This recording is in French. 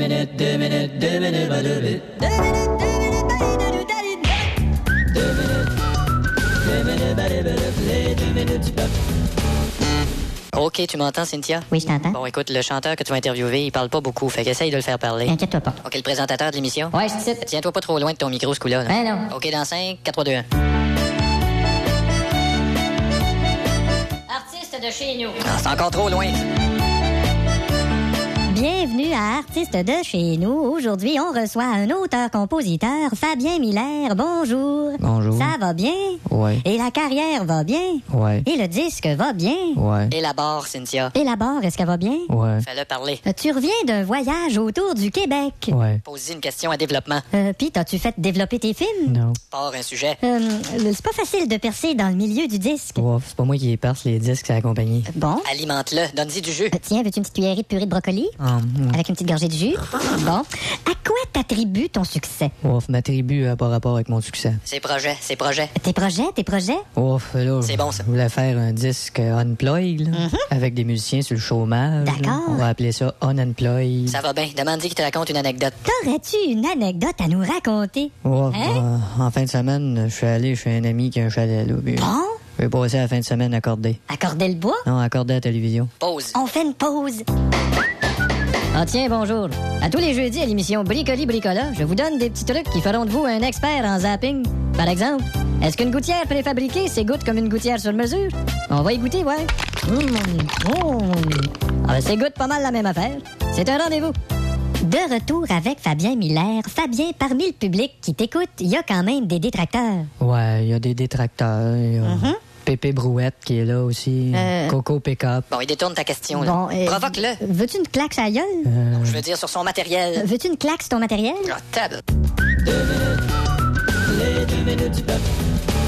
minutes, 2 minutes, 2 minutes, 2 minutes. 2 minutes, 2 minutes, 2 minutes, 2 minutes du peuple. OK, tu m'entends, Cynthia? Oui, je t'entends. Bon, écoute, le chanteur que tu vas interviewer, il parle pas beaucoup, fait qu'essaye de le faire parler. Inquiète-toi pas. OK, le présentateur de l'émission? Ouais, je te cite. Tiens-toi pas trop loin de ton micro, ce coup-là. Ben non. OK, dans 5, 4, 3, 2, 1. Artiste de chez nous. Ah, c'est encore trop loin. Bienvenue à Artistes de chez nous. Aujourd'hui, on reçoit un auteur-compositeur, Fabien Miller. Bonjour. Bonjour. Ça va bien? Ouais. Et la carrière va bien? Ouais. Et le disque va bien? Ouais. Élabore, Cynthia. Et la barre, est-ce qu'elle va bien? Ouais. Fais-le parler. Tu reviens d'un voyage autour du Québec. Ouais. Pose-y une question à développement. Puis, t'as-tu fait développer tes films? Non. Pars un sujet. C'est pas facile de percer dans le milieu du disque. Wow, c'est pas moi qui perce les disques, c'est la compagnie. Bon. Alimente-le. Donne-y du jus. Tiens, veux-tu une petite cuillerée de purée de brocoli? Avec une petite gorgée de jus? Bon. À quoi t'attribues ton succès? Ouf, ma tribu a pas rapport avec mon succès. Ses projets, ses projets. Tes projets? Ouf, là. C'est bon, ça. Je voulais faire un disque unplugged, là, avec des musiciens sur le chômage. là. D'accord. On va appeler ça unemployed. Ça va bien. Demande-y qu'il te raconte une anecdote. T'aurais-tu une anecdote à nous raconter? Ouf, Hein? en fin de semaine, je suis allé chez un ami qui a un chalet, là. Puis, Bon. j'ai passé la fin de semaine accordé. Accorder le bois? Non, accordé à la télévision. Pause. On fait une pause. Ah tiens, bonjour. À tous les jeudis à l'émission Bricoli Bricola, je vous donne des petits trucs qui feront de vous un expert en zapping. Par exemple, est-ce qu'une gouttière préfabriquée s'égoutte comme une gouttière sur mesure? On va y goûter, ouais. Ah ben, s'égoutte pas mal la même affaire. C'est un rendez-vous. De retour avec Fabien Miller. Fabien, parmi le public qui t'écoute, il y a quand même des détracteurs. Ouais, il y a des détracteurs. Il y a Pépé Brouette qui est là aussi. Coco Pick-up. Bon, il détourne ta question, là. Bon, Provoque-le. Veux-tu une claque sur la gueule? Je veux dire sur son matériel. Veux-tu une claque sur ton matériel? Ah, table. 2 minutes, les 2 minutes du peuple.